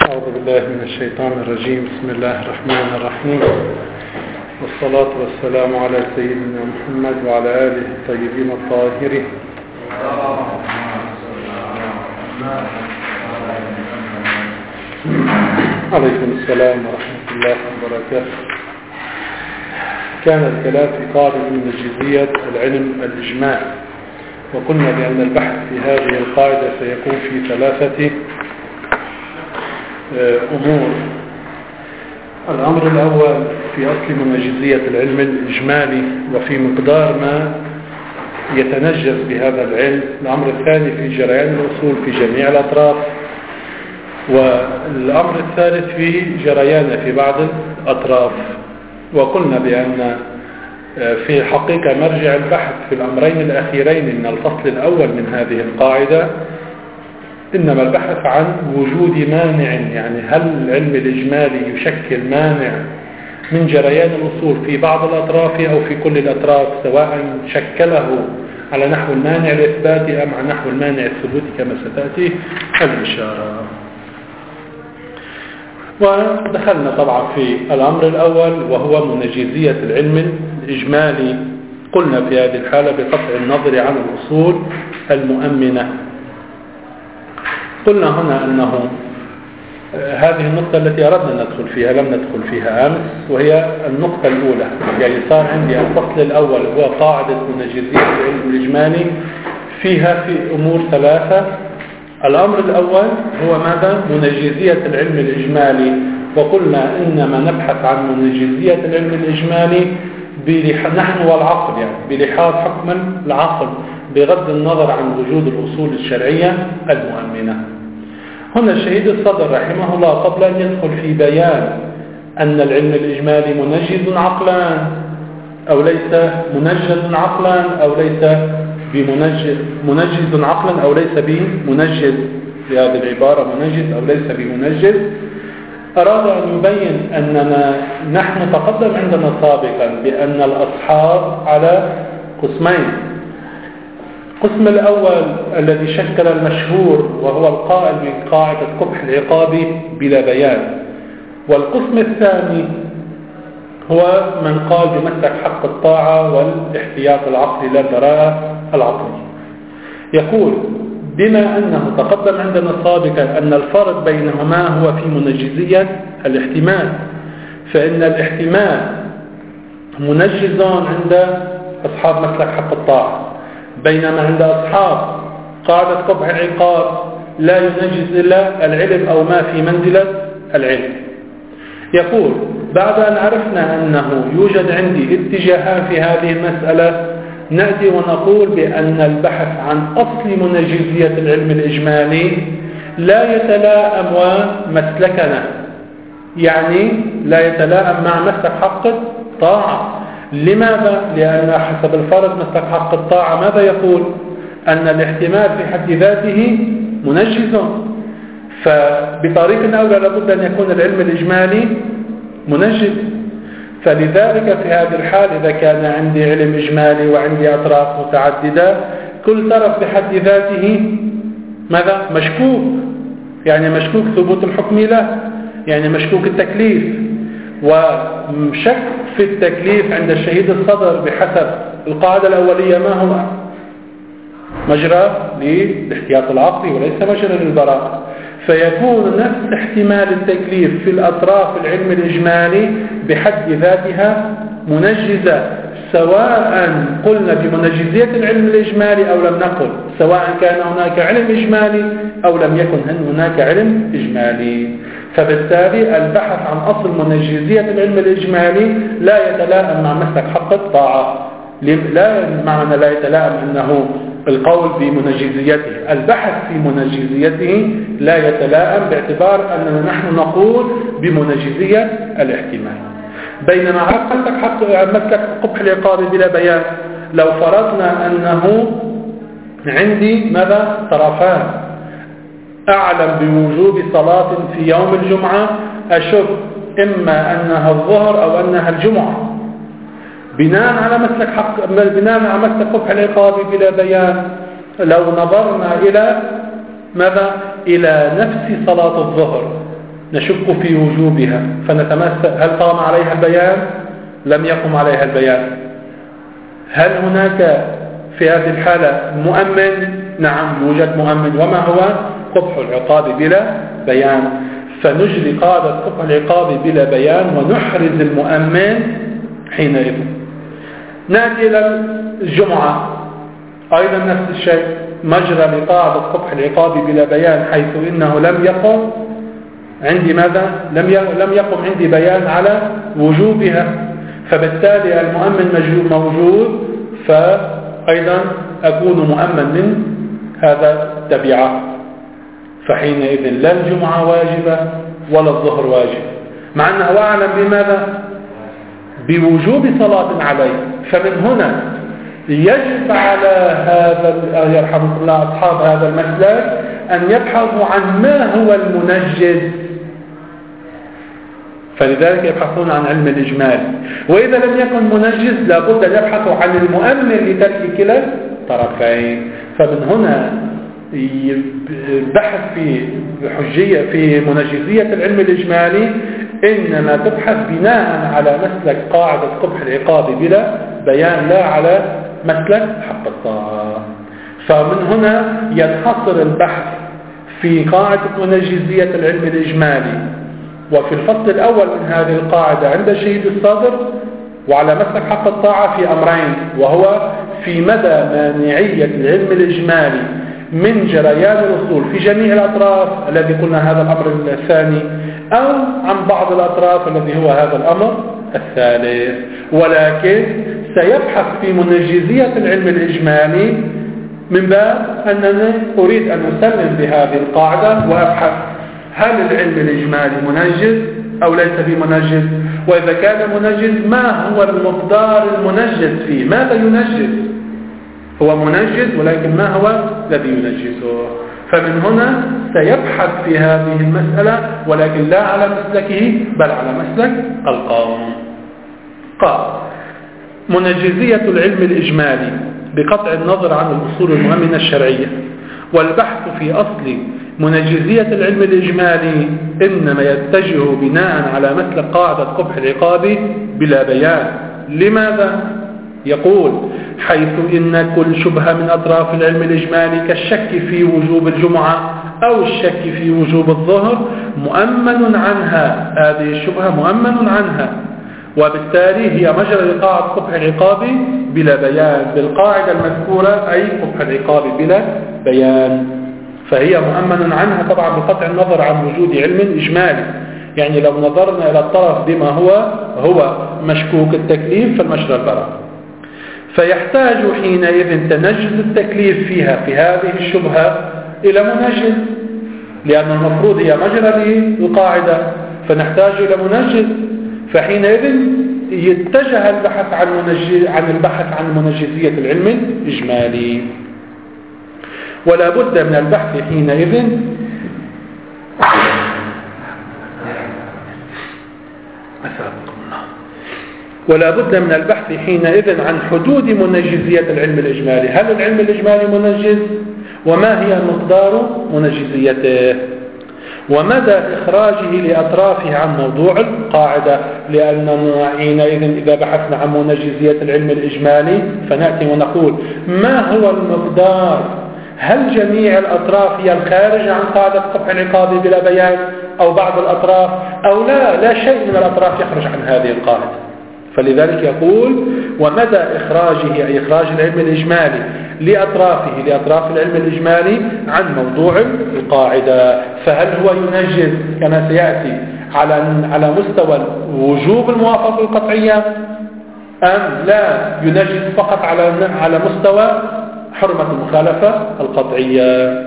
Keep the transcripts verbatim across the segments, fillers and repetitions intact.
أعوذ بالله من الشيطان الرجيم. بسم الله الرحمن الرحيم، والصلاة والسلام على سيدنا محمد وعلى آله الطيبين الطاهرين. عليكم السلام ورحمة الله وبركاته. كان الكلام في قاعدة من جزئية العلم الإجماع، وقلنا بأن البحث في هذه القاعدة سيكون في ثلاثة أمور. الأمر الأول في أصل منجزية العلم الإجمالي وفي مقدار ما يتنجز بهذا العلم. الأمر الثاني في جريان الأصول في جميع الأطراف، والأمر الثالث في جريان في بعض الأطراف. وقلنا بأن في الحقيقة مرجع البحث في الأمرين الأخيرين من الفصل الأول من هذه القاعدة إنما البحث عن وجود مانع، يعني هل العلم الإجمالي يشكل مانع من جريان الأصول في بعض الأطراف أو في كل الأطراف، سواء شكله على نحو المانع الإثباتي أم على نحو المانع الثبوتي كما ستأتي الإشارة. ودخلنا طبعا في الأمر الأول وهو منجزية العلم الإجمالي. قلنا في هذه الحالة بقطع النظر عن الأصول المؤمنة. قلنا هنا أنه هذه النقطة التي أردنا أن ندخل فيها لم ندخل فيها أمس، وهي النقطة الأولى. يعني صار عندي الفصل الأول هو قاعدة منجزية العلم الإجمالي، فيها في أمور ثلاثة. الأمر الأول هو ماذا؟ منجزية العلم الإجمالي. وقلنا إنما نبحث عن منجزية العلم الإجمالي نحن والعقل، يعني بلحاظ حكم العقل بغض النظر عن وجود الأصول الشرعية المؤمنة. هنا الشهيد الصدر رحمه الله قبل أن يدخل في بيان أن العلم الإجمالي منجز عقلا أو ليس منجز عقلا أو ليس بمنجز منجز عقلا أو ليس بمنجز، بهذه العبارة منجز أو ليس بمنجز، أراد أن يبين أننا نحن تقدم عندنا سابقا بأن الأصحاب على قسمين. القسم الأول الذي شكل المشهور وهو القائل من قاعدة قبح العقاب بلا بيان، والقسم الثاني هو من قال بمسلك حق الطاعة والاحتياط العقلي لا البراءة العقلية. يقول بما أنه تقدم عندنا سابقا أن الفرق بينهما هو في منجزية الاحتمال، فإن الاحتمال منجز عند أصحاب مسلك حق الطاعة، بينما عند أصحاب قاعدة قبح العقاب لا ينجز إلا العلم أو ما في منزلة العلم. يقول بعد أن عرفنا أنه يوجد عندي اتجاهان في هذه المسألة، نأتي ونقول بأن البحث عن أصل منجزية العلم الإجمالي لا يتلائم ومسلكنا، يعني لا يتلائم مع مسلك حق الطاعة. لماذا؟ لأن حسب الفرض مسلك حق الطاعة ماذا يقول؟ أن الاحتمال في حد ذاته منجز، فبطريق أولى لابد أن يكون العلم الإجمالي منجز. فلذلك في هذه الحال إذا كان عندي علم إجمالي وعندي أطراف متعددة، كل طرف بحد ذاته ماذا؟ مشكوك، يعني مشكوك ثبوت الحكم له، يعني مشكوك التكليف. وشك في التكليف عند الشهيد الصدر بحسب القاعدة الأولية ما هو؟ مجرى للاحتياط العقلي وليس مجرى للبراءة. فيكون نفس احتمال التكليف في الأطراف العلم الإجمالي بحد ذاتها منجزة، سواء قلنا بمنجزية العلم الإجمالي أو لم نقل، سواء كان هناك علم إجمالي أو لم يكن هناك علم إجمالي. فبالتالي البحث عن أصل منجزية العلم الإجمالي لا يتلائم مع مسلك حق الطاعة. لا معنى لا يتلائم أنه القول بمنجزيته، البحث في منجزيته لا يتلائم باعتبار أننا نحن نقول بمنجزية الاحتمال. بينما مسلك حق مسلك قبح العقاب بلا بيان، لو فرضنا أنه عندي ماذا؟ طرفان، أعلم بوجوب صلاة في يوم الجمعة، أشك إما أنها الظهر أو أنها الجمعة، بناء على مسلك حق بناء على مسلك قبح العقاب بلا بيان، لو نظرنا إلى ماذا؟ إلى نفس صلاة الظهر نشك في وجوبها فنتمثل هل قام عليها البيان؟ لم يقم عليها البيان. هل هناك في هذه الحالة مؤمن؟ نعم يوجد مؤمن. وما هو؟ قبح العقاب بلا بيان. فنجري قاعدة قبح العقاب بلا بيان ونحرز المؤمن حينئذ. نأتي إلى الجمعة أيضا نفس الشيء، مجرى لقاعدة قبح العقاب بلا بيان، حيث إنه لم يقم عندي ماذا؟ لم لم يقم عندي بيان على وجوبها، فبالتالي المؤمن موجود، فأيضا أكون مؤمن من هذا التبعة. فحينئذ لا الجمعة واجبة ولا الظهر واجب، مع أنه أعلم بماذا؟ بوجوب صلاة عليه. فمن هنا يجب على هذا يرحمه الله أصحاب هذا المسلك أن يبحثوا عن ما هو المنجز، فلذلك يبحثون عن علم الإجمال. وإذا لم يكن منجز لابد أن يبحثوا عن المؤمن لترك كلا الطرفين. فمن هنا البحث في حجية في منجزية العلم الإجمالي إنما تبحث بناء على مسلك قاعدة قبح العقاب بلا بيان، لا على مسلك حق الطاعة. فمن هنا ينحصر البحث في قاعدة منجزية العلم الإجمالي. وفي الفصل الأول من هذه القاعدة عند الشهيد الصادر وعلى مسلك حق الطاعة في أمرين، وهو في مدى مانعية العلم الإجمالي من جريان الأصول في جميع الأطراف الذي قلنا هذا الأمر الثاني، أو عن بعض الأطراف الذي هو هذا الأمر الثالث. ولكن سيبحث في منجزية العلم الإجمالي من باب أنني أريد أن أسلم بهذه القاعدة وأبحث هل العلم الإجمالي منجز أو ليس بمنجز، وإذا كان منجز ما هو المقدار المنجز فيه، ماذا ينجز؟ هو منجز ولكن ما هو الذي ينجزه؟ فمن هنا سيبحث في هذه المسألة، ولكن لا على مسلكه بل على مسلك القوم. قال منجزية العلم الإجمالي بقطع النظر عن الأصول المؤمنة الشرعية. والبحث في أصل منجزية العلم الإجمالي إنما يتجه بناء على مسلك قاعدة قبح العقاب بلا بيان. لماذا؟ يقول حيث إن كل شبهة من أطراف العلم الإجمالي كالشك في وجوب الجمعة أو الشك في وجوب الظهر مؤمن عنها، هذه الشبهة مؤمن عنها، وبالتالي هي مجرى لقاعدة قبح العقاب بلا بيان بالقاعدة المذكورة، أي قبح العقاب بلا بيان، فهي مؤمن عنها طبعا بقطع النظر عن وجود علم إجمالي. يعني لو نظرنا إلى الطرف بما هو هو مشكوك التكليف فالمجرى البراء، فيحتاج حينئذ تنجز التكليف فيها في هذه الشبهة إلى منجز، لأن المفروض هي مجرى للقاعدة، فنحتاج إلى منجز. فحينئذ يتجه البحث عن منجز عن البحث عن منجزية العلم الإجمالي. ولا بد من البحث حينئذ ولا بد من البحث حينئذ عن حدود منجزية العلم الإجمالي. هل العلم الإجمالي منجز؟ وما هي مقدار منجزيته؟ ومدى إخراجه لأطرافه عن موضوع القاعدة، لأننا حينئذ إذا بحثنا عن منجزية العلم الإجمالي فنأتي ونقول ما هو المقدار؟ هل جميع الأطراف هي الخارج عن قاعدة قبح العقاب بلا بيان، أو بعض الأطراف، أو لا لا شيء من الأطراف يخرج عن هذه القاعدة؟ فلذلك يقول ومدى إخراجه أي إخراج العلم الإجمالي لأطرافه لأطراف العلم الإجمالي عن موضوع القاعدة. فهل هو ينجز كما سيأتي على على مستوى وجوب الموافقة القطعية، أم لا ينجز فقط على على مستوى حرمة المخالفة القطعية؟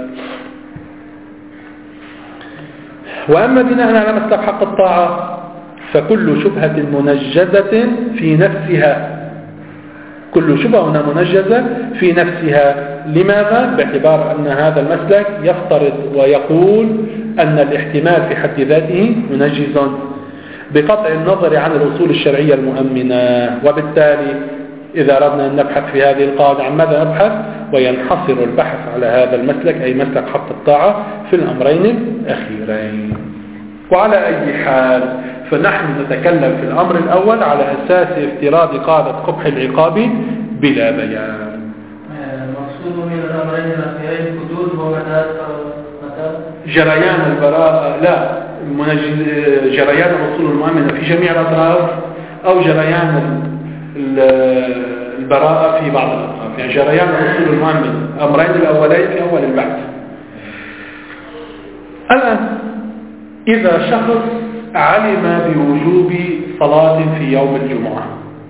وأما بناء على مسلك حق الطاعة فكل شبهة منجزة في نفسها، كل شبهة هنا منجزة في نفسها. لماذا؟ باعتبار أن هذا المسلك يفترض ويقول أن الاحتمال في حد ذاته منجز بقطع النظر عن الأصول الشرعية المؤمنة. وبالتالي إذا أردنا أن نبحث في هذه القاعدة عن ماذا نبحث؟ وينحصر البحث على هذا المسلك أي مسلك حق الطاعة في الأمرين الأخيرين. وعلى أي حال فنحن نتكلم في الأمر الأول على أساس افتراض قاعدة قبح العقاب بلا بيان. المقصود من الأمرين الأخيرين الحدود هو متى جريان البراءة، لا جريان الوصول المؤمنة في جميع الأطراف أو جريان البراءة في بعض الأطراف، يعني جريان الوصول المؤمن أمرين الأولين في أول البحث. الآن إذا شخص علم بوجوب صلاة في يوم الجمعة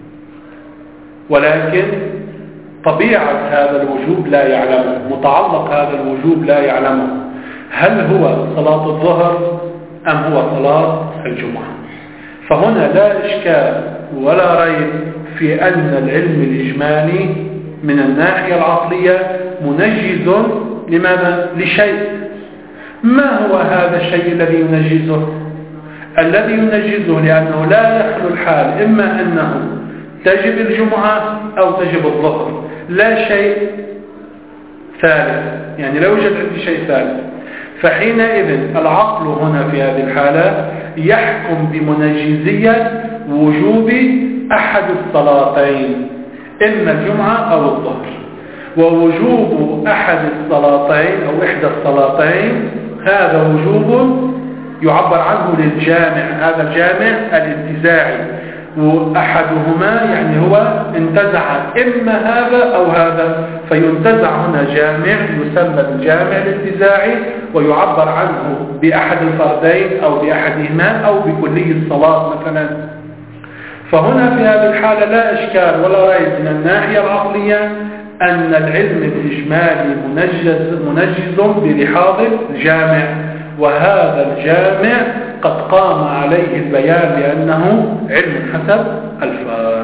ولكن طبيعة هذا الوجوب لا يعلمه، متعلق هذا الوجوب لا يعلمه، هل هو صلاة الظهر أم هو صلاة الجمعة؟ فهنا لا إشكال ولا ريب في أن العلم الإجمالي من الناحية العقلية منجز لماذا؟ لشيء. ما هو هذا الشيء الذي ينجزه؟ الذي ينجزه لأنه لا يخلو الحال إما أنه تجب الجمعة أو تجب الظهر، لا شيء ثالث، يعني لا يوجد عندي شيء ثالث. فحينئذ العقل هنا في هذه الحالة يحكم بمنجزية وجوب أحد الصلاتين، إما الجمعة أو الظهر. ووجوب أحد الصلاتين أو إحدى الصلاتين هذا وجوب يعبر عنه للجامع، هذا الجامع الانتزاعي، وأحدهما يعني هو انتزع إما هذا أو هذا، فينتزع هنا جامع يسمى الجامع الانتزاعي ويعبر عنه بأحد الفردين أو بأحدهما أو بكلي الصلاة مثلا. فهنا في هذه الحالة لا إشكال ولا ريب من الناحية العقلية أن العلم الإجمالي منجز, منجز بلحاظ الجامع، وهذا الجامع قد قام عليه البيان بأنه علم حسب الفرد.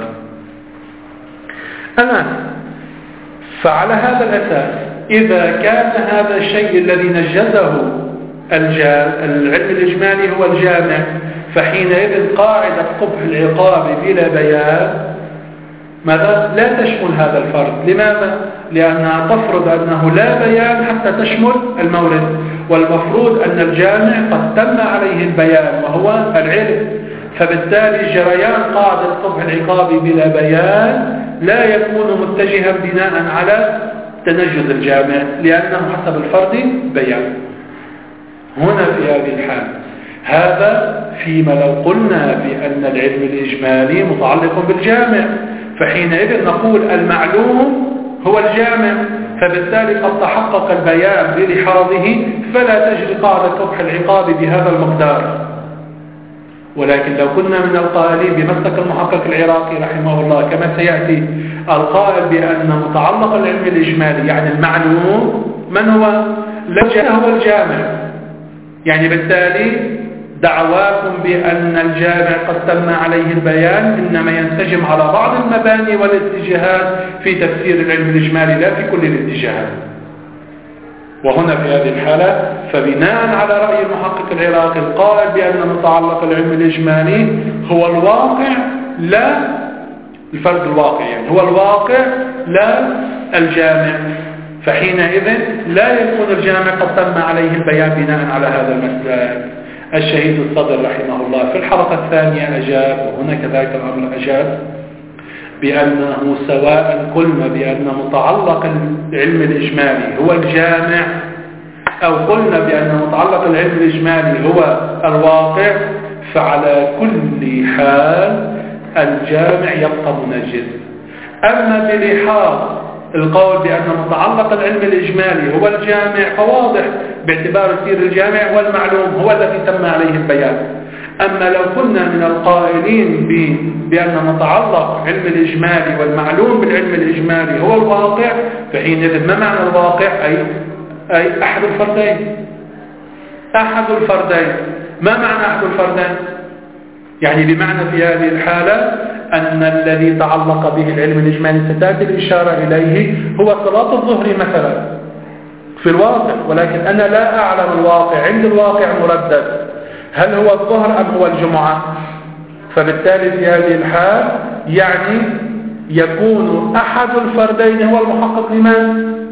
أنا فعلى هذا الأساس إذا كان هذا الشيء الذي نجزه العلم الإجمالي هو الجامع، فحينئذ قاعدة قبح العقاب بلا بيان ماذا؟ لا تشمل هذا الفرد. لماذا؟ لأنها تفرض أنه لا بيان حتى تشمل المورد، والمفروض أن الجامع قد تم عليه البيان وهو العلم، فبالتالي جريان قاعدة قبح العقاب بلا بيان لا يكون متجها بناء على تنجز الجامع لأنه حسب الفرد بيان. هنا في هذه الحال هذا فيما لو قلنا بأن العلم الإجمالي متعلق بالجامع، فحينئذ نقول المعلوم هو الجامع، فبالتالي قد تحقق البيان بلحاظه فلا تجري قاعدة قبح العقاب بهذا المقدار. ولكن لو كنا من القائلين بمسلك المحقق العراقي رحمه الله كما سيأتي القائل بأن متعلق العلم الإجمالي يعني المعلوم من هو؟ لا هو الجامع، يعني بالتالي دعواكم بأن الجامع قد تم عليه البيان إنما ينسجم على بعض المباني والاتجاهات في تفسير العلم الإجمالي لا في كل الاتجاهات. وهنا في هذه الحالة فبناء على رأي المحقق العراقي القائل بأن متعلق العلم الإجمالي هو الواقع لا الفرد الواقع، يعني هو الواقع لا الجامع، فحينئذ لا يكون الجامع قد تم عليه البيان بناء على هذا المسلك. الشهيد الصدر رحمه الله في الحلقة الثانية أجاب، وهنا كذلك الأمر أجاب بأنه سواء قلنا بأن متعلق العلم الإجمالي هو الجامع أو قلنا بأن متعلق العلم الإجمالي هو الواقع، فعلى كل حال الجامع يبقى منجز. أما بلحاظ القول بأن متعلق العلم الإجمالي هو الجامع فواضح باعتبار سير الجامع والمعلوم هو الذي تم عليه البيان. أما لو كنا من القائلين بأن متعلق علم الإجمالي والمعلوم بالعلم الإجمالي هو الواقع، فحينئذ ما معنى الواقع؟ أي, أي أحد الفردين. أحد الفردين ما معنى أحد الفردين؟ يعني بمعنى في هذه الحالة أن الذي تعلق به العلم الإجمالي ستأتي الإشارة إليه هو صلاة الظهر مثلا في الواقع، ولكن أنا لا أعلم الواقع، عند الواقع مردد هل هو الظهر أم هو الجمعة. فبالتالي في هذه الحال يعني يكون أحد الفردين هو المحقق لمن؟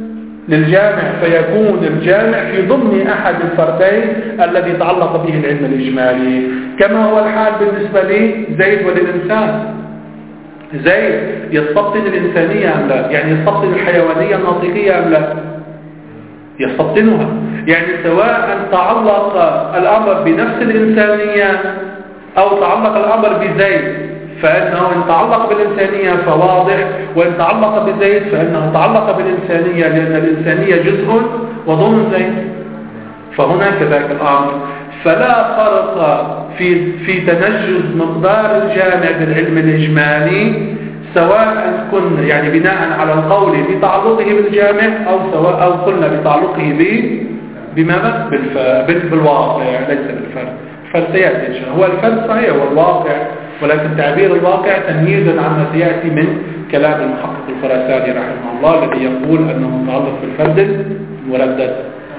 للجامع فيكون الجامع في ضمن أحد الفردين الذي تعلق به العلم الإجمالي، كما هو الحال بالنسبة لي زيد وللإنسان. زيد يستبطن الإنسانية أم لا؟ يعني يستبطن الحيوانية الناطقية أم لا؟ يستبطنها. يعني سواء تعلق الأمر بنفس الإنسانية أو تعلق الأمر بزيد، فإنه إن تعلق بالإنسانية فواضح، وإن تعلق بزيد فإنه تعلق بالإنسانية، لأن الإنسانية جزء وضمن زيد. فهنا كذلك الأمر، فلا فرق في في تنجز مقدار الجامع بالعلم الإجمالي، سواء كنا يعني بناء على القول بتعلقه بالجامع أو سواء أو قلنا بتعلقه به بماذا؟ بالف... بالواقع ليس بالفرد. فسيأتي إن شاء الله. هو الفرد صحيح هو الواقع، ولكن تعبير الواقع تمييزا عما سيأتي من كلام المحقق الخراساني رحمه الله الذي يقول أنه متعلق بالفرد المردد.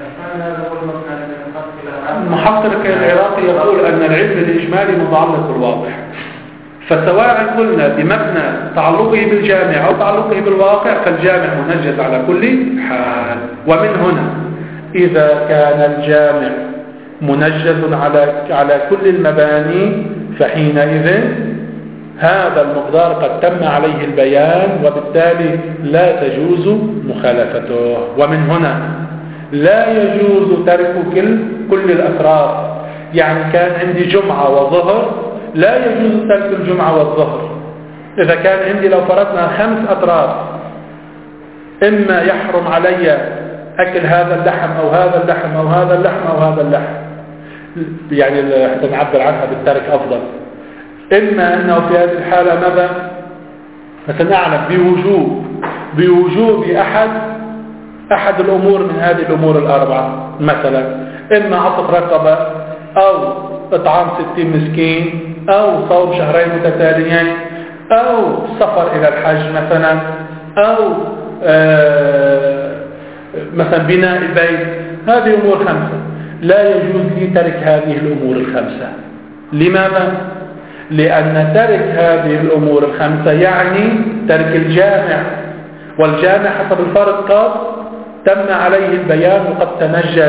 المحقق العراقي يقول أن العلم الإجمالي متعلق بالواقع، فسواء قلنا بمبنى تعلقه بالجامع أو تعلقه بالواقع فالجامع منجز على كل حال. ومن هنا إذا كان الجامع منجز على على كل المباني فحينئذ هذا المقدار قد تم عليه البيان، وبالتالي لا تجوز مخالفته. ومن هنا لا يجوز ترك كل كل الأفراد. يعني كان عندي جمعة وظهر، لا يجوز ترك الجمعة والظهر. إذا كان عندي لو فرضنا خمس أطراف، إما يحرم علي أكل هذا اللحم أو هذا اللحم أو هذا اللحم أو هذا اللحم، يعني حتى نعبر عنها بالترك أفضل. إما أنه في هذه الحالة ماذا؟ مثلا نعلم بوجوب بوجوب أحد أحد الأمور من هذه الأمور الأربعة، مثلا إما عتق رقبة أو إطعام ستين مسكين أو صوم شهرين متتاليين أو سفر إلى الحج مثلا أو آه مثلا بناء البيت. هذه أمور خمسة، لا يجوز لي ترك هذه الأمور الخمسة. لماذا؟ لأن ترك هذه الأمور الخمسة يعني ترك الجامع، والجامع حسب الفرض قد تم عليه البيان وقد تنجز،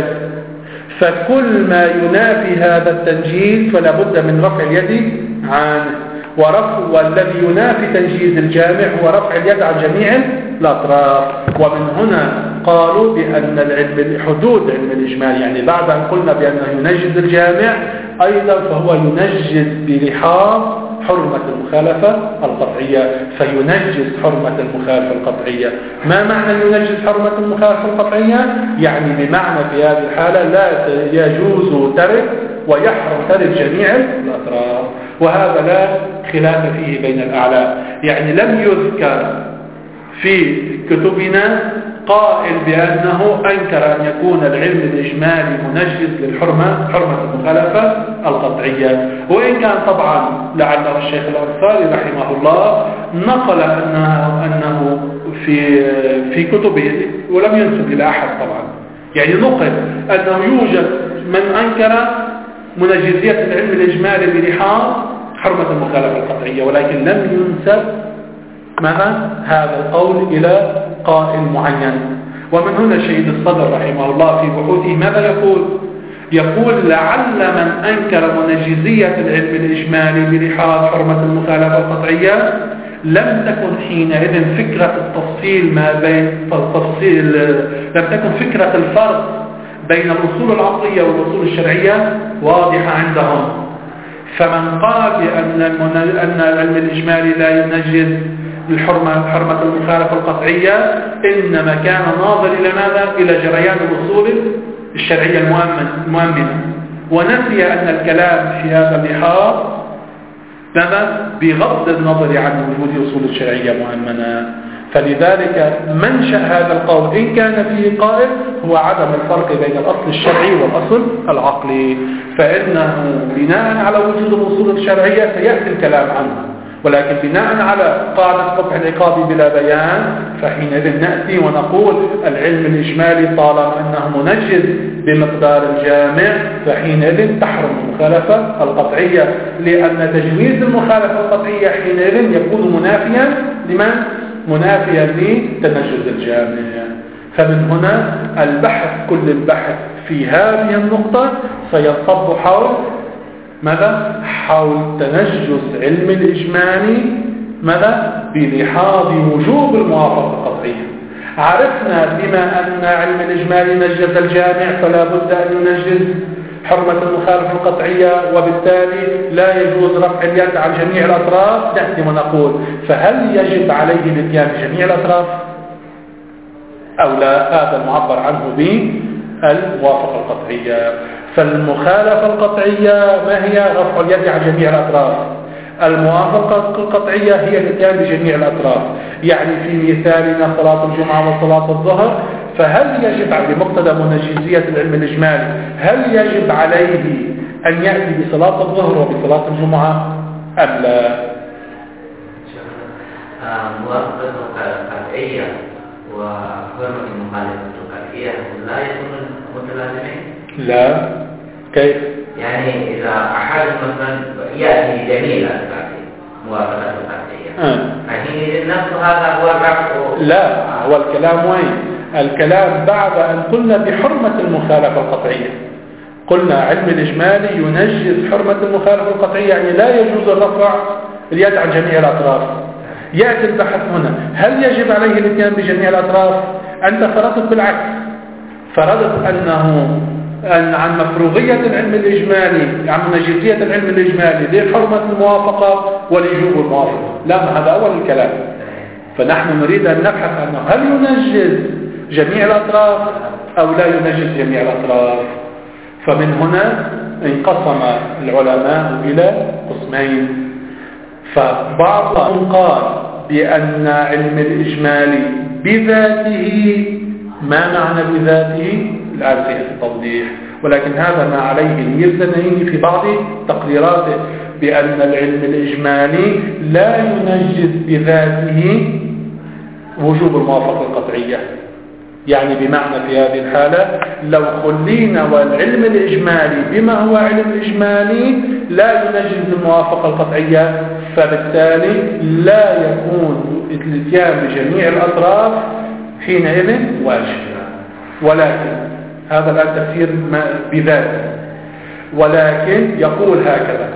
فكل ما ينافي هذا التنجيز فلا بد من رفع اليد عنه، ورفع والذي ينافي تنجيز الجامع هو رفع اليد عن جميع الأطراف. ومن هنا قالوا بأن العلم حدود علم الإجمال، يعني بعد أن قلنا بأنه ينجز الجامع أيضا فهو ينجز بلحاظ حرمة المخالفة القطعية، فينجز حرمة المخالفة القطعية. ما معنى ينجز حرمة المخالفة القطعية؟ يعني بمعنى في هذه الحالة لا يجوز ترك ويحرم ترك جميع الأطراف، وهذا لا خلاف فيه بين الأعلام. يعني لم يذكر في كتبنا قائل بأنه أنكر أن يكون العلم الإجمالي منجز للحرمة حرمة المخالفة القطعية، وإن كان طبعا لعله الشيخ الأنصاري رحمه الله نقل أنه, أنه في, في كتبه ولم ينسب إلى أحد طبعا، يعني نقل أنه يوجد من أنكر منجزية العلم الإجمالي بلحاظ حرمة المخالفة القطعية، ولكن لم ينسب ماذا هذا القول إلى قائل معين. ومن هنا شهيد الصدر رحمه الله في بحوثه ماذا يقول؟ يقول لعل من أنكر منجزية العلم الإجمالي بلحاظ حرمة المخالفة القطعية لم تكن حينئذ فكرة التفصيل ما بين التفصيل لم تكن فكرة الفرق بين الأصول العقلية والأصول الشرعية واضحة عندهم. فمن قال بأن أن العلم الإجمالي لا ينجز الحرمة حرمة المخالفة القطعية إنما كان ناظر إلى ماذا؟ إلى جريان الأصول الشرعية المؤمنة، ونسي أن الكلام في هذا اللحاظ ماذا؟ بغض النظر عن وجود أصول الشرعية مؤمنة. فلذلك منشأ هذا القول إن كان فيه قائل هو عدم الفرق بين الأصل الشرعي والأصل العقلي، فإنه بناء على وجود الأصول الشرعية سيأتي الكلام عنها، ولكن بناء على قاعدة قطع العقاب بلا بيان فحينئذ نأتي ونقول العلم الإجمالي طالما أنه منجز بمقدار الجامع فحينئذ تحرم المخالفة القطعية، لأن تجويز المخالفة القطعية حينئذ يكون منافيا لمن؟ منافيا لتنجز الجامع. فمن هنا البحث كل البحث في هذه النقطة سينصب حول ماذا؟ حول تنجز علم الإجمالي ماذا؟ بلحاظ وجوب الموافقة القطعية. عرفنا بما أن علم الإجمالي نجز الجامع فلا بد أن ينجز حرمة المخالفة القطعية، وبالتالي لا يجوز رفع اليد عن جميع الأطراف. نأتي ونقول فهل يجب عليه الاتيان بجميع الأطراف أو لا؟ هذا المعبر عنه بالموافقة القطعية. فالمخالفة القطعية ما هي؟ رفع اليد عن جميع الأطراف. الموافقة القطعية هي الاتيان بجميع الأطراف. يعني في مثالنا صلاة الجمعة وصلاة الظهر، فهل يجب عليه بمقتضى منجزية العلم الإجمالي هل يجب عليه أن يأتي بصلاة الظهر وبصلاة الجمعة أم لا؟ موافقة القطعية وحرمة المخالفة القطعية لا يكون متلازمين؟ لا. كيف؟ يعني إذا أحد مثلا يأتي جميع الأطراف موافقة القطعية آه. فحين نفس هذا هو الرفع. لا، هو الكلام وين؟ الكلام بعد أن قلنا بحرمة المخالفة القطعية. قلنا علم الإجمالي ينجز حرمة المخالفة القطعية، يعني لا يجوز الرفع اليد عن جميع الأطراف. يأتي البحث هنا هل يجب عليه الاتيان بجميع الأطراف؟ أنت فرضت بالعكس، فرضت أنه أن عن مفروغية العلم الإجمالي، عن منجزية العلم الإجمالي لحرمة الموافقة ولجوب الموافقة. لا، هذا أول الكلام. فنحن نريد أن نبحث عنه هل ينجز جميع الأطراف أو لا ينجز جميع الأطراف. فمن هنا انقسم العلماء إلى قسمين. فبعضهم قال بأن علم الإجمالي بذاته، ما معنى بذاته؟ الآن سيأتي التوضيح، ولكن هذا ما عليه الميزانين في بعض تقريراته، بأن العلم الإجمالي لا ينجز بذاته وجوب الموافقة القطعية. يعني بمعنى في هذه الحالة لو خلينا والعلم الإجمالي بما هو علم إجمالي لا ينجز الموافقة القطعية، فبالتالي لا يكون الاتيان بجميع الأطراف حينئذ واجب. ولكن هذا الآن تفسير بذاته، ولكن يقول هكذا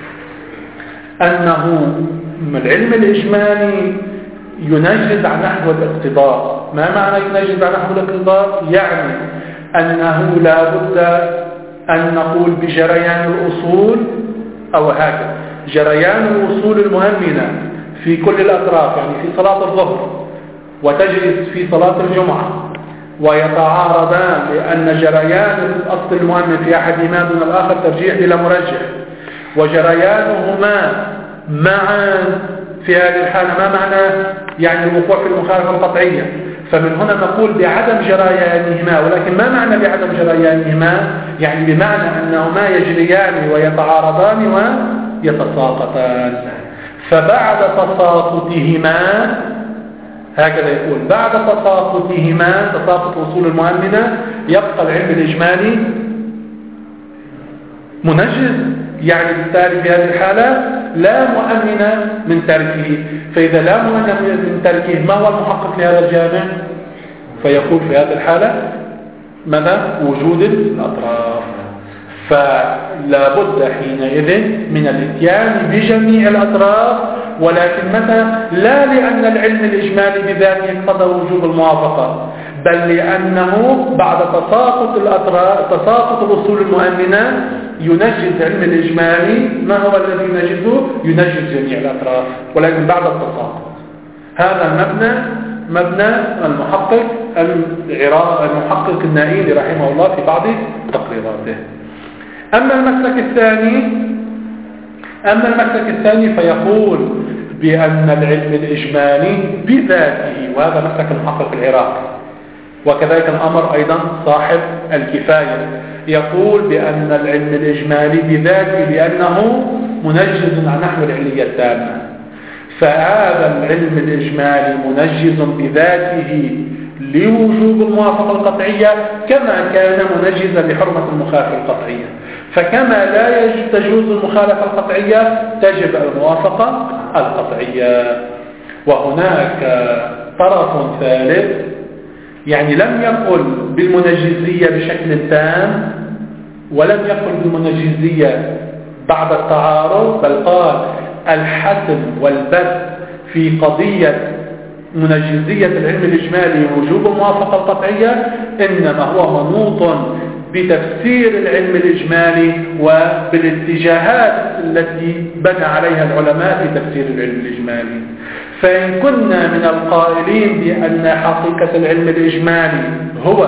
أنه العلم الإجمالي ينجز عن نحو الاقتضاء. ما معنى ينجز عن نحو الاقتضاء؟ يعني أنه لا بد أن نقول بجريان الأصول، أو هكذا جريان الأصول المهمنة في كل الأطراف، يعني في صلاة الظهر وتجلس في صلاة الجمعة ويتعارضان، لأن جريان الأصل المهمن في أحدهما دون الآخر ترجيح بلا مرجح، وجريانهما معا في هذه الحالة ما معنى؟ يعني الوقوع في المخالفة القطعية. فمن هنا نقول بعدم جريانهما. ولكن ما معنى بعدم جريانهما؟ يعني بمعنى أنهما يجريان ويتعارضان ويتساقطان. فبعد تساقطهما، هكذا يقول، بعد تساقطهما، تساقط أصول المؤمنة، يبقى العلم الإجمالي منجز. يعني بالتالي في هذه الحالة لا مؤمن من تركه. فإذا لا مؤمن من تركه، ما هو المحقق لهذا الجامع؟ فيقول في هذه الحالة ماذا؟ وجود الأطراف. فلا بد حينئذ من الاتيان بجميع الأطراف، ولكن متى؟ لا لأن العلم الإجمالي بذاته اقتضى وجوب الموافقة، بل لأنه بعد تساقط الأطراف، تساقط الأصول المؤمنة، ينجز علم الإجمالي. ما هو الذي ينجزه؟ ينجز جميع الأطراف، ولكن بعد التساقط. هذا المبنى مبنى المحقق المحقق النائلي رحمه الله في بعض تقريراته. أما المسلك الثاني أما المسلك الثاني فيقول بأن العلم الإجمالي بذاته، وهذا مسلك المحقق العراقي، وكذلك الأمر أيضا صاحب الكفاية، يقول بأن العلم الإجمالي بذاته لأنه منجز عن نحو العلية التامة. فهذا العلم الإجمالي منجز بذاته لوجوب الموافقة القطعية، كما كان منجزا لحرمة المخالفة القطعية. فكما لا تجوز المخالفة القطعية تجب الموافقة القطعية. وهناك طرف ثالث يعني لم يقل بالمنجزية بشكل تام ولم يقل بالمنجزية بعد التعارض، بل قال الحسم والبث في قضية منجزية العلم الإجمالي وجوب الموافقة القطعية إنما هو منوط بتفسير العلم الإجمالي وبالاتجاهات التي بنى عليها العلماء في تفسير العلم الإجمالي. فإن كنا من القائلين بأن حقيقة العلم الإجمالي هو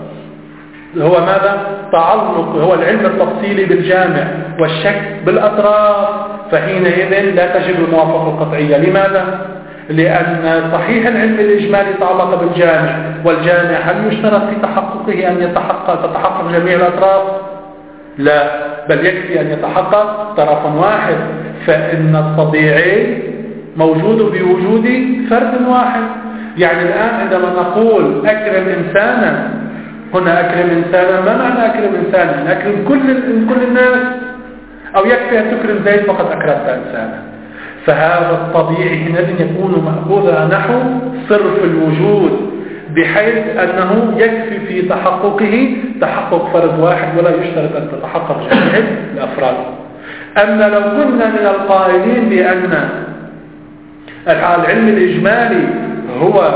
هو ماذا؟ تعلق هو العلم التفصيلي بالجامع والشك بالأطراف، فحينئذ لا تجب الموافقة القطعية. لماذا؟ لأن صحيح العلم الإجمالي تعلق بالجامع، والجامع هل يشترط في تحققه أن يتحقق تتحقق جميع الأطراف؟ لا، بل يكفي أن يتحقق طرف واحد، فإن الطبيعي موجود بوجود فرد واحد. يعني الآن عندما نقول أكرم إنسانا، هنا أكرم إنسانا، ما معنى أكرم إنسانا؟ أكرم كل كل الناس، أو يكفي أن تكرم زيد فقد أكرمت إنسانا. فهذا الطبيعي حينئذ يكون مأخوذا نحو صرف الوجود، بحيث أنه يكفي في تحققه تحقق فرد واحد ولا يشترط أن تتحقق جميع الأفراد. أما لو كنا من القائلين بأن العلم الإجمالي هو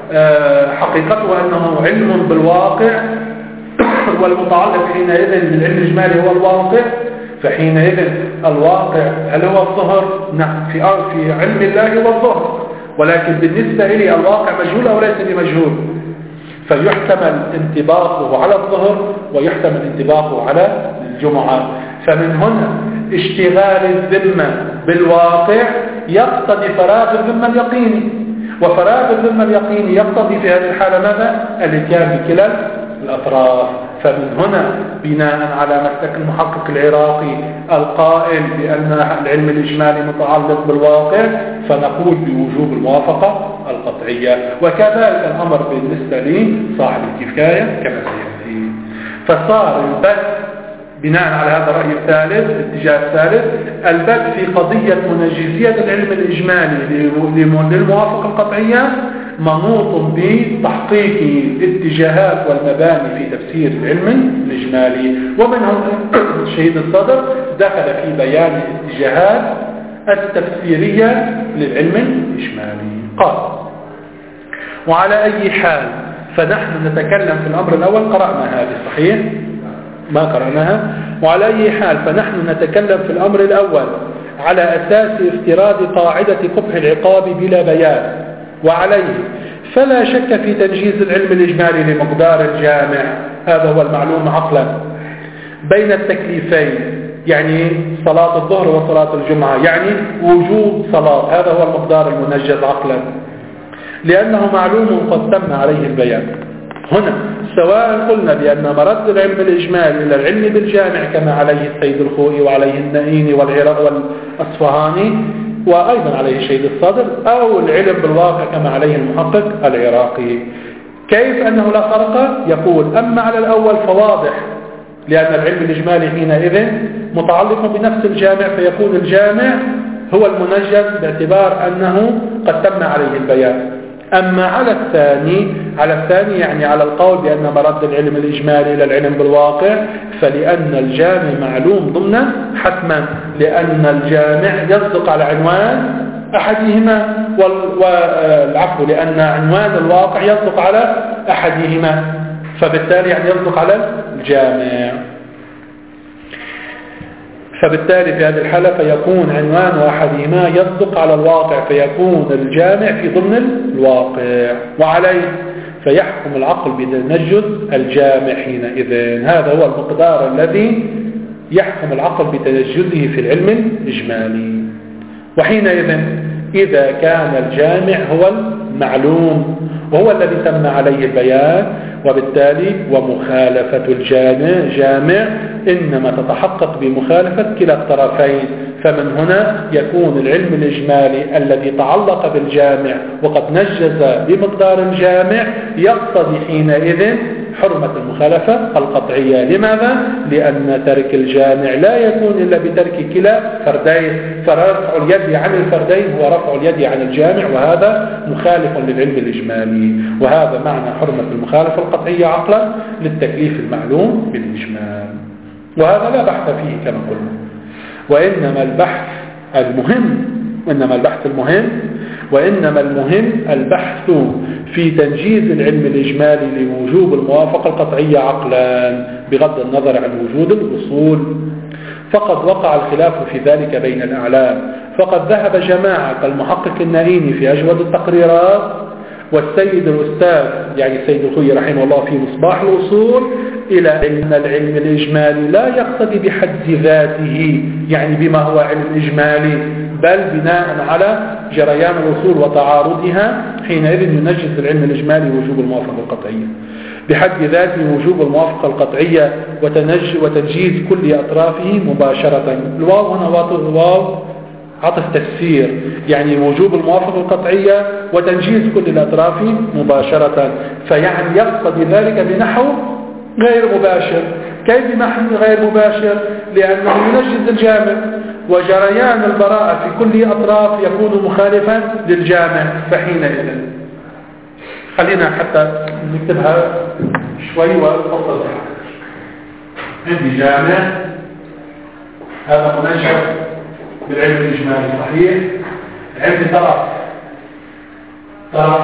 حقيقته أنه علم بالواقع والمتعلق حينئذ بالعلم الإجمالي هو الواقع، فحينئذ الواقع هل هو الظهر؟ نعم، في في علم الله هو الظهر، ولكن بالنسبة إلي الواقع مجهول أو ليس بمجهول، فيحتمل انطباقه على الظهر ويحتمل انطباقه على الجمعة. فمن هنا اشتغال الذمة بالواقع يقتضي فراغ الذمة اليقيني، وفراغ الذمة اليقيني يقتضي في هذه الحالة ماذا؟ الاتيان بكلا الأطراف. فمن هنا بناء على مسلك المحقق العراقي القائل بأن العلم الإجمالي متعلق بالواقع، فنقول بوجوب الموافقة القطعية. وكذلك الأمر بالنسبة لي صاحب الكفاية كما سيأتي. فصار البث بناء على هذا الرأي الثالث، الاتجاه الثالث، البث في قضية منجزية العلم الإجمالي للموافقة القطعية منوط بتحقيق الاتجاهات والمباني في تفسير العلم الإجمالي. ومن هنا شهيد الصدر دخل في بيان الاتجاهات التفسيرية للعلم الإجمالي. قال: وعلى أي حال فنحن نتكلم في الأمر الأول، قرأنا هذه صحيح؟ ما قرأناها. وعلى أي حال فنحن نتكلم في الأمر الأول على أساس افتراض قاعدة قبح العقاب بلا بيان، وعليه فلا شك في تنجيز العلم الإجمالي لمقدار الجامع، هذا هو المعلوم عقلا، بين التكليفين، يعني صلاة الظهر وصلاة الجمعة، يعني وجوب صلاة، هذا هو المقدار المنجز عقلا، لأنه معلوم قد تم عليه البيان. هنا سواء قلنا بأن مرد العلم الإجمالي إلى العلم بالجامع كما عليه السيد الخوئي وعليه النائيني والأصفهاني وأيضا عليه الشهيد الصدر، أو العلم بالواقع كما عليه المحقق العراقي. كيف أنه لا فرق؟ يقول: أما على الأول فواضح، لأن العلم الإجمالي حينئذ متعلق بنفس الجامع، فيكون الجامع هو المنجز باعتبار أنه قد تم عليه البيان. أما على الثاني على الثاني يعني على القول بأن مرد العلم الإجمالي إلى العلم بالواقع، فلأن الجامع معلوم ضمن حتما، لأن الجامع يصدق على عنوان أحدهما، والعفو لأن عنوان الواقع يصدق على أحدهما، فبالتالي يعني يصدق على الجامع. فبالتالي في هذه الحالة فيكون عنوان أحدهما يصدق على الواقع، فيكون الجامع في ضمن الواقع، وعليه فيحكم العقل بتنجز الجامع حينئذ. هذا هو المقدار الذي يحكم العقل بتنجزه في العلم الإجمالي. وحينئذ إذا كان الجامع هو المعلوم وهو الذي تم عليه البيان، وبالتالي ومخالفة الجامع جامع إنما تتحقق بمخالفة كلا الطرفين، فمن هنا يكون العلم الإجمالي الذي تعلق بالجامع وقد نجز بمقدار الجامع يقتضي حينئذ حرمة المخالفة القطعية. لماذا؟ لأن ترك الجامع لا يكون إلا بترك كلا فردين، فرفع اليد عن الفردين هو رفع اليد عن الجامع، وهذا مخالف للعلم الإجمالي. وهذا معنى حرمة المخالفة القطعية عقلا للتكليف المعلوم بالإجمال، وهذا لا بحث فيه كما قلنا. وإنما البحث المهم وإنما البحث المهم وإنما المهم البحث في تنجيز العلم الإجمالي لوجوب الموافقة القطعية عقلا بغض النظر عن وجود الأصول. فقد وقع الخلاف في ذلك بين الأعلام، فقد ذهب جماعة كالمحقق النائيني في أجود التقريرات والسيد الأستاذ يعني السيد الخوي رحمه الله في مصباح الأصول إلى أن العلم الإجمالي لا يقتضي بحد ذاته يعني بما هو علم إجمالي، بل بناء على جريان الأصول وتعارضها حينئذ ينجز العلم الإجمالي وجوب الموافقة القطعية بحد ذاته وجوب الموافقة القطعية وتنجيز كل أطرافه مباشرة. الواو هنا واو عطف تفسير، يعني وجوب الموافقة القطعية وتنجيز كل الأطراف مباشرة، فيعني يقتضي ذلك بنحو غير مباشر. كيف بنحو غير مباشر؟ لأنه ينجز الجامع، وجريان البراءة في كل أطراف يكون مخالفا للجامع، فحينئذ خلينا حتى نكتبها شوي ونفصل. عندي جامع هذا منجز بالعلم الإجمالي صحيح، عندي طرف طرف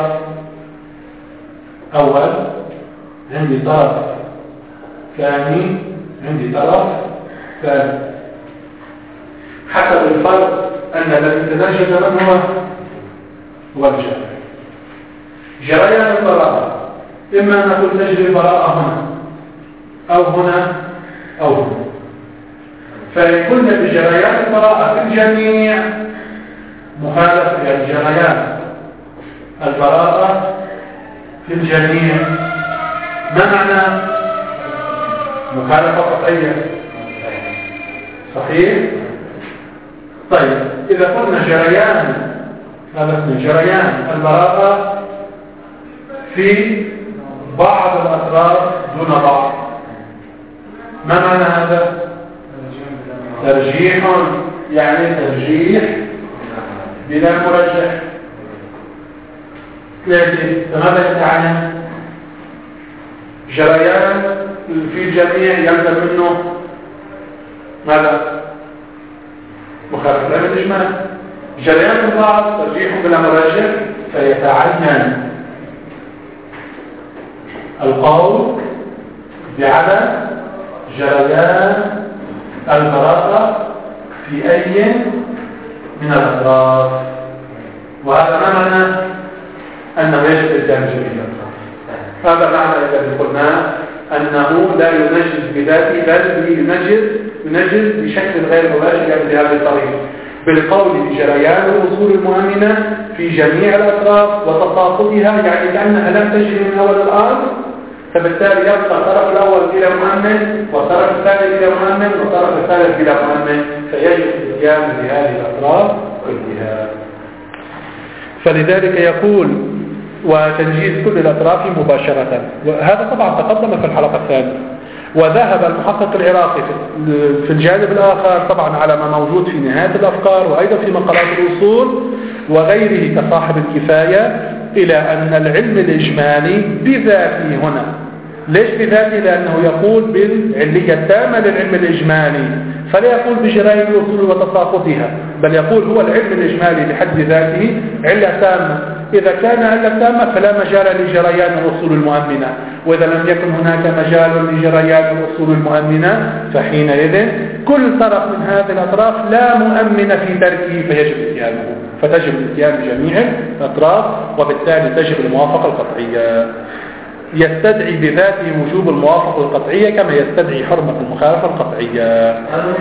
أول، عندي طرف ثاني، عندي طرف ثالث. حسب الفرق أن الذي تنجز من هو هو الجامع. جريان البراءة إما أن نقول تجري البراءة هنا أو هنا أو هنا، فيكون بجريان البراءة في الجميع مخالفة، يعني جريان البراءة في الجميع ما معنى مخالفة قطعية؟ صحيح؟ طيب إذا قلنا جريان هذا اسمه جريان البراءة في بعض الأطراف دون بعض، ما معنى هذا؟ ترجيح، يعني ترجيح بلا مرجح. لكن فماذا يتعني؟ جريان في الجميع يلزم منه ماذا؟ مخالفة العلم الإجمالي. جريان البعض ترجيح بلا مرجح، فيتعين القول بعدم جريان البراءة في أي من الأطراف. وهذا ما معنى أنه يجب إلزام جميع الأطراف. هذا معنى الذي قلناه أنه لا ينجز بذاته بل ينجز ينجز بشكل غير مباشر يعني بهذه الطريقة بالقول بجريان الأصول المؤمنة في جميع الأطراف وتساقطها، يعني كأنها لم تجري من أول الأرض، فبالتالي يبقى الطرف الأول بلا مؤمن والطرف الثاني بلا مؤمن والطرف الثالث بلا مؤمن، فيجب الاتيان بهذه الأطراف كلها. فلذلك يقول وتنجيز كل الأطراف مباشرة، وهذا طبعا تقدم في الحلقة الثانية. وذهب المحقق العراقي في الجانب الآخر طبعا على ما موجود في نهاية الأفكار وأيضا في مقالات الأصول وغيره كصاحب الكفاية إلى أن العلم الإجمالي بذاته هنا. ليش بذاته؟ لأنه يقول بالعلية التامة للعلم الإجمالي، فلا يقول بجرائم الأصول وتساقطها، بل يقول هو العلم الإجمالي بحد ذاته علة تامة. إذا كان علة تامة فلا مجال لجريان الأصول المؤمنة، وإذا لم يكن هناك مجال لجريان الأصول المؤمنة فحينئذ كل طرف من هذه الأطراف لا مؤمن في تركه فيجب اتيانه، فتجب الاتيان بجميع الأطراف، وبالتالي تجب الموافقة القطعية. يستدعي بذاته وجوب الموافقة القطعية كما يستدعي حرمة المخالفة القطعية.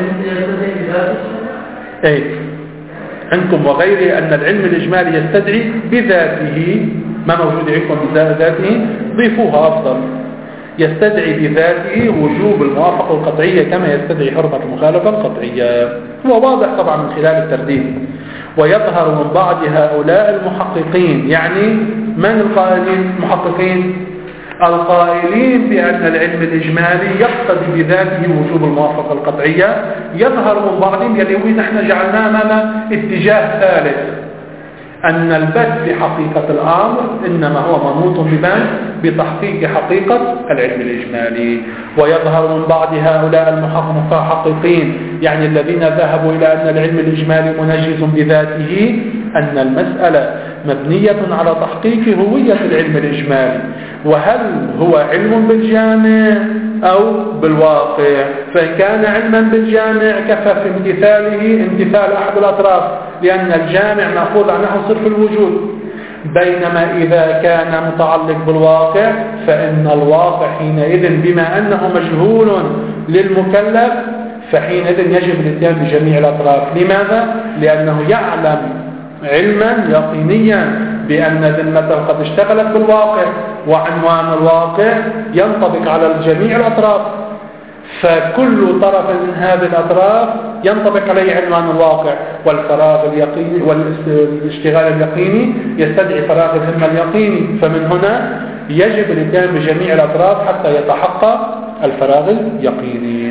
أي عندكم وغيره أن العلم الإجمالي يستدعي بذاته، ما موجود عندكم بذاته ضيفوها أفضل. يستدعي بذاته وجوب الموافقة القطعية كما يستدعي حرمة المخالفة القطعية. هو واضح طبعا من خلال الترديد. ويظهر من بعض هؤلاء المحققين، يعني من القائلين المحققين؟ القائلين بأن العلم الإجمالي يقتضي بذاته وجوب الموافقة القطعية يظهر من بعضهم يلي نحن جعلنا أمام اتجاه ثالث، أن البت في حقيقة الأمر إنما هو منوط بمن؟ بتحقيق حقيقة العلم الإجمالي. ويظهر من بعض هؤلاء المحققين يعني الذين ذهبوا إلى أن العلم الإجمالي منجز بذاته أن المسألة مبنية على تحقيق هوية العلم الإجمالي، وهل هو علم بالجامع أو بالواقع؟ فإن كان علما بالجامع كفى في امتثاله امتثال أحد الأطراف، لأن الجامع مأخوذ عنه صرف الوجود. بينما إذا كان متعلق بالواقع فإن الواقع حينئذ بما أنه مجهول للمكلف فحينئذ يجب الاتيان بجميع الأطراف. لماذا؟ لأنه يعلم علما يقينيا بأن ذمته قد اشتغلت بالواقع، وعنوان الواقع ينطبق على جميع الأطراف، فكل طرف من هذه الأطراف ينطبق عليه عنوان الواقع. والفراغ اليقيني والاشتغال اليقيني يستدعي فراغ الهمة اليقيني، فمن هنا يجب الاتيان بجميع الأطراف حتى يتحقق الفراغ اليقيني.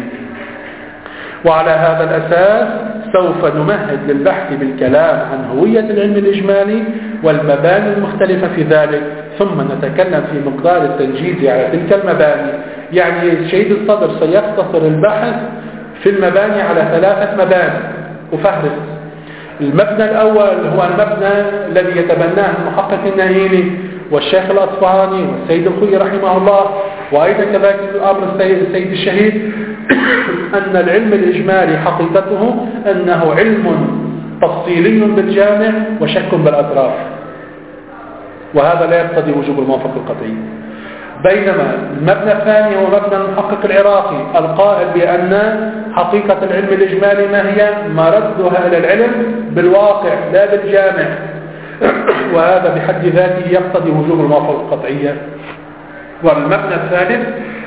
وعلى هذا الأساس سوف نمهد للبحث بالكلام عن هوية العلم الإجمالي والمباني المختلفة في ذلك، ثم نتكلم في مقدار التنجيز على تلك المباني. يعني شهيد الصدر سيختصر البحث في المباني على ثلاثة مباني وفهرس. المبنى الأول هو المبنى الذي يتبناه المحقق النهيني والشيخ الأصفهاني والسيد الخوي رحمه الله، وأيضا كذلك الأمر السيد, السيد الشهيد أن العلم الإجمالي حقيقته أنه علم تفصيلي بالجامع وشك بالأطراف، وهذا لا يقتضي وجوب الموافقة القطعي. بينما المبنى الثاني هو مبنى المحقق العراقي القائل بأن حقيقة العلم الإجمالي ما هي؟ مردها إلى العلم بالواقع لا بالجامع، وهذا بحد ذاته يقتضي وجوب الموافقة القطعية. والمبنى الثالث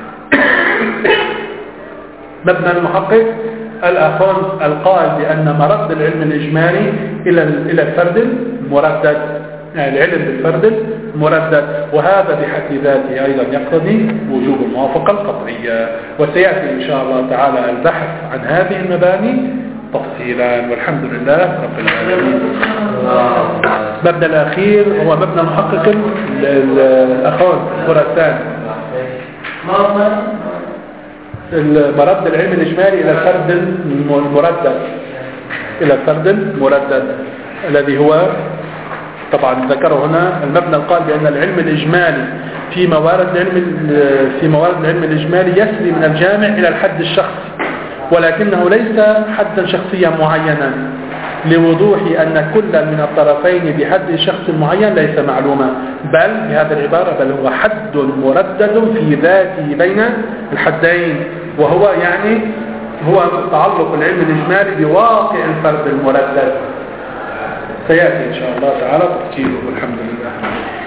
مبنى المحقق الآخر القائل بأن مرد العلم الإجمالي إلى إلى الفرد المردد، يعني العلم بالفرد المردد، وهذا بحد ذاته أيضا يقتضي وجوب الموافقة القطعية. وسيأتي إن شاء الله تعالى البحث عن هذه المباني تفصيلا، والحمد لله رب العالمين. المبنى الأخير هو مبنى المحقق الأخوان خراسان، مرد العلم الإجمالي إلى الفرد المردد، إلى الفرد المردد الذي هو طبعا ذكره هنا المبنى القائل بأن العلم الإجمالي في موارد العلم في موارد العلم الإجمالي يسري من الجامع إلى الحد الشخصي، ولكنه ليس حدا شخصيا معينا، لوضوح أن كل من الطرفين بحد شخص معين ليس معلوما، بل بهذه العبارة بل هو حد مردد في ذاته بين الحدين، وهو يعني هو تعلق العلم الإجمالي بواقع الفرد المردد. سيأتي إن شاء الله تعالى تفصيله والحمد لله.